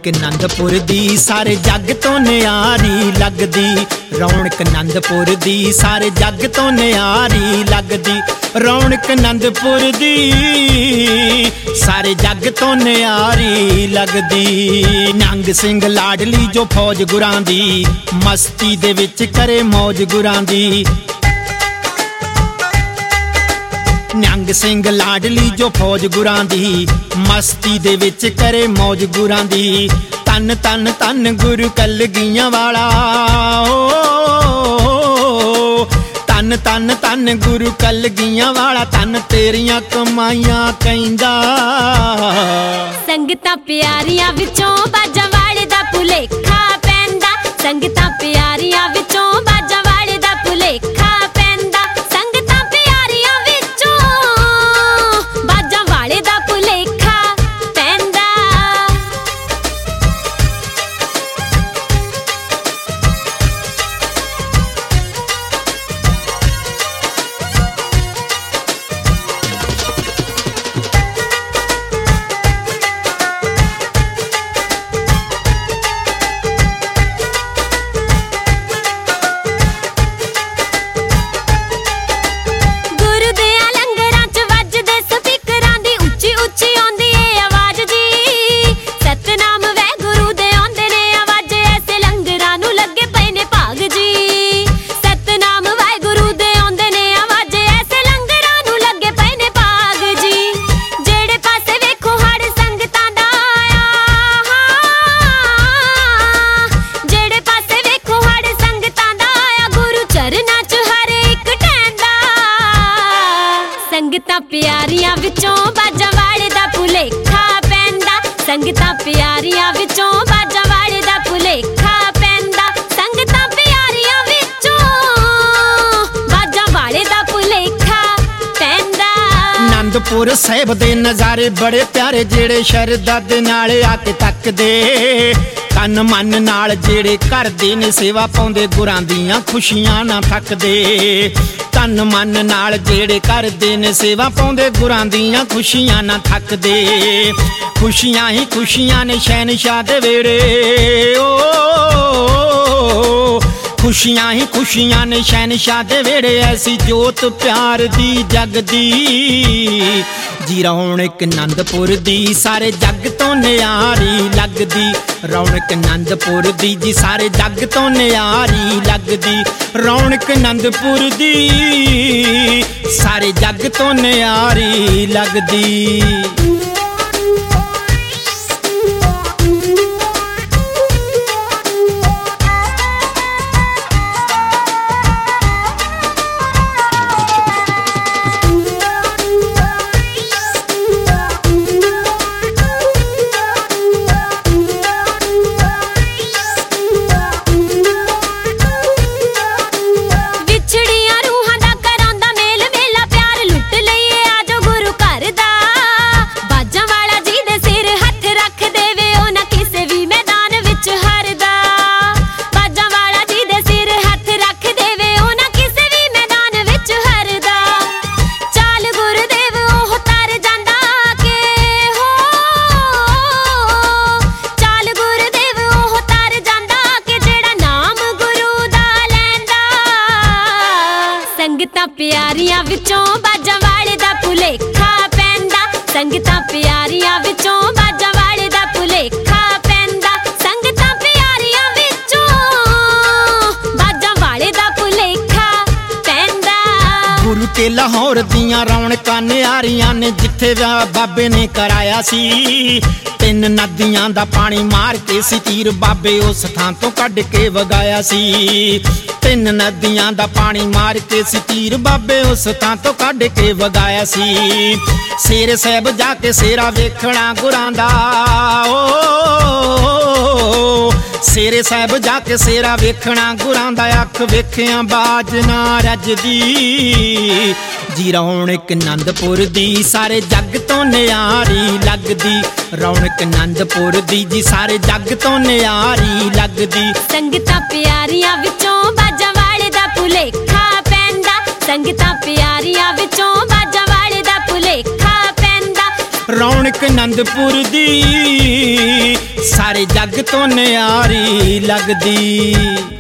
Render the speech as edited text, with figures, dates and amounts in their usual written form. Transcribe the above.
ਰੌਣਕ ਆਨੰਦਪੁਰ ਦੀ ਸਾਰੇ ਜੱਗ ਤੋਂ ਨਿਆਰੀ ਲੱਗਦੀ। ਰੌਣਕ ਆਨੰਦਪੁਰ ਦੀ ਸਾਰੇ ਜੱਗ ਤੋਂ ਨਿਆਰੀ ਲੱਗਦੀ। ਰੌਣਕ ਆਨੰਦਪੁਰ ਦੀ ਸਾਰੇ ਜੱਗ ਤੋਂ ਨਿਆਰੀ ਲੱਗਦੀ। ਨਿਹੰਗ ਸਿੰਘ ਲਾਡਲੀ ਜੋ ਫੌਜ ਗੁਰਾਂ ਦੀ, ਮਸਤੀ ਦੇ ਵਿੱਚ ਕਰੇ ਮੌਜ ਗੁਰਾਂ ਦੀ। ਨਿਹੰਗ ਸਿੰਘ ਲਾਡਲੀ ਜੋ ਫੌਜ ਗੁਰਾਂ ਦੀ, ਮਸਤੀ ਦੇ ਵਿੱਚ ਕਰੇ ਮੌਜ ਗੁਰਾਂ ਦੀ। ਧੰਨ ਧੰਨ ਧੰਨ ਗੁਰੂ ਕਲਗੀਆਂ ਵਾਲਾ, ਧੰਨ ਧੰਨ ਧੰਨ ਗੁਰੂ ਕਲਗੀਆਂ ਵਾਲਾ। ਧੰਨ ਤੇਰੀਆਂ ਕਮਾਈਆਂ ਕਹਿੰਦਾ। ਸੰਗਤਾਂ ਪਿਆਰੀਆਂ ਵਿੱਚੋਂ ਬਾਜਾਂ ਵਾਲੇ ਦਾ ਭੁਲੇਖਾ ਪੈਂਦਾ। ਸੰਗਤਾਂ ਪਿਆਰੀਆਂ ਵਿੱਚੋਂ ਬਾਜਾਂ ਵਾਲੇ ਦਾ ਭੁਲੇਖਾ ਪੈਂਦਾ। ਸੰਗਤਾਂ ਪਿਆਰੀਆਂ ਵਿੱਚੋਂ ਬਾਜਾਂ ਵਾਲੇ ਦਾ ਭੁਲੇਖਾ ਪੈਂਦਾ। ਸੰਗਤਾਂ ਪਿਆਰੀਆਂ ਵਿੱਚੋਂ ਬਾਜਾਂ ਵਾਲੇ ਦਾ ਭੁਲੇਖਾ ਪੈਂਦਾ। ਸੰਗਤਾਂ ਪਿਆਰੀਆਂ ਵਿੱਚੋਂ ਬਾਜਾਂ ਵਾਲੇ ਦਾ ਭੁਲੇਖਾ ਪੈਂਦਾ। ਸੰਗਤਾਂ ਪਿਆਰੀਆਂ ਵਿੱਚੋਂ ਬਾਜਾਂ ਵਾਲੇ ਦਾ ਭੁਲੇਖਾ ਪੈਂਦਾ। ਆਨੰਦਪੁਰ ਸਾਹਿਬ ਦੇ ਨਜ਼ਾਰੇ ਬੜੇ ਪਿਆਰੇ, ਜਿਹੜੇ ਸ਼ਰਧਾ ਦੇ ਨਾਲ ਆ ਕੇ ਤੱਕਦੇ। ਤਨ ਮਨ ਨਾਲ ਜਿਹੜੇ ਕਰਦੇ ਨੇ ਸੇਵਾ ਪਾਉਂਦੇ, ਗੁਰਾਂ ਦੀਆਂ ਖੁਸ਼ੀਆਂ ਨਾ ਥੱਕਦੇ। ਤਨ ਮਨ ਨਾਲ ਜਿਹੜੇ ਕਰਦੇ ਨੇ ਸੇਵਾ ਪਾਉਂਦੇ, ਗੁਰਾਂ ਦੀਆਂ ਖੁਸ਼ੀਆਂ ਨਾ ਥੱਕਦੇ। ਖੁਸ਼ੀਆਂ ਹੀ ਖੁਸ਼ੀਆਂ ਨੇ ਸ਼ਹਿਨਸ਼ਾਹ ਦੇ ਵੇੜੇ, ਖੁਸ਼ੀਆਂ ਹੀ ਖੁਸ਼ੀਆਂ ਨੇ ਸ਼ਹਿਨਸ਼ਾਹ ਦੇ ਵੇੜੇ। ਐਸੀ ਜੋਤ ਪਿਆਰ ਦੀ ਜਗਦੀ ਜੀ। ਰੌਣਕ ਆਨੰਦਪੁਰ ਦੀ ਸਾਰੇ ਜੱਗ ਤੋਂ ਨਿਆਰੀ ਲੱਗਦੀ। ਰੌਣਕ ਆਨੰਦਪੁਰ ਦੀ ਜੀ ਸਾਰੇ ਜੱਗ ਤੋਂ ਨਿਆਰੀ ਲੱਗਦੀ। ਰੌਣਕ ਆਨੰਦਪੁਰ ਦੀ ਸਾਰੇ ਜੱਗ ਤੋਂ ਨਿਆਰੀ ਲੱਗਦੀ। ਸੰਗਤਾਂ ਪਿਆਰੀਆਂ ਵਿੱਚੋਂ ਬਾਜਾਂ ਵਾਲੇ ਦਾ ਭੁਲੇਖਾ ਪੈਂਦਾ। ਸੰਗਤਾਂ ਪਿਆਰੀਆਂ ਵਿੱਚੋਂ ਬਾਜਾਂ ਵਾਲੇ ਦਾ ਭੁਲੇਖਾ ਪੈਂਦਾ। ਸੰਗਤਾਂ ਪਿਆਰੀਆਂ ਵਿੱਚੋਂ ਬਾਜਾਂ ਵਾਲੇ ਦਾ ਭੁਲੇਖਾ ਪੈਂਦਾ। ਗੁਰੂ ਤੇ ਲਾਹੌਰ ਦੀਆਂ ਰੌਣਕਾਂ ਨਿਆਰੀਆਂ ਨੇ, ਜਿੱਥੇ ਬਾਬੇ ਨੇ ਕਰਾਇਆ ਸੀ। ਤਿੰਨ ਨਦੀਆਂ ਦਾ ਪਾਣੀ ਮਾਰ ਕੇ ਸੀ ਤੀਰ, ਬਾਬੇ ਉਸ ਥਾਂ ਤੋਂ ਕੱਢ ਕੇ ਵਗਾਇਆ ਸੀ। ਤਿੰਨ ਨਦੀਆਂ ਦਾ ਪਾਣੀ ਮਾਰ ਕੇ ਸੀ ਤੀਰ, ਬਾਬੇ ਉਸ ਥਾਂ ਤੋਂ ਕੱਢ ਕੇ ਵਗਾਇਆ ਸੀ। ਸ਼ੇਰ ਸਾਹਿਬ ਜਾ ਕੇ ਸ਼ੇਰਾ ਵੇਖਣਾ ਗੁਰਾਂ ਦਾ, ਸ਼ੇਰੇ ਸਾਹਿਬ ਜਾ ਕੇ ਸ਼ੇਰਾ ਵੇਖਣਾ ਗੁਰਾਂ ਦਾ। ਅੱਖ ਵੇਖਿਆ ਬਾਜ ਨਾ ਰੱਜਦੀ ਜੀ। ਰੌਣਕ ਆਨੰਦਪੁਰ ਦੀ ਸਾਰੇ ਜੱਗ ਤੋਂ ਨਿਆਰੀ ਲੱਗਦੀ। ਰੌਣਕ ਆਨੰਦਪੁਰ ਦੀ ਜੀ ਸਾਰੇ ਜੱਗ ਤੋਂ ਨਿਆਰੀ ਲੱਗਦੀ। ਸੰਗਤਾਂ ਪਿਆਰੀਆਂ ਵਿੱਚੋਂ ਬਾਜਾਂ ਵਾਲੇ ਦਾ ਭੁਲੇਖਾ ਪੈਂਦਾ। ਸੰਗਤਾਂ ਪਿਆਰੀਆਂ ਵਿੱਚੋਂ ਬਾਜਾਂ ਵਾਲੇ ਦਾ ਭੁਲੇਖਾ ਪੈਂਦਾ। ਰੌਣਕ ਆਨੰਦਪੁਰ ਦੀ ਸਾਰੇ ਜੱਗ ਤੋਂ ਨਿਆਰੀ ਲੱਗਦੀ।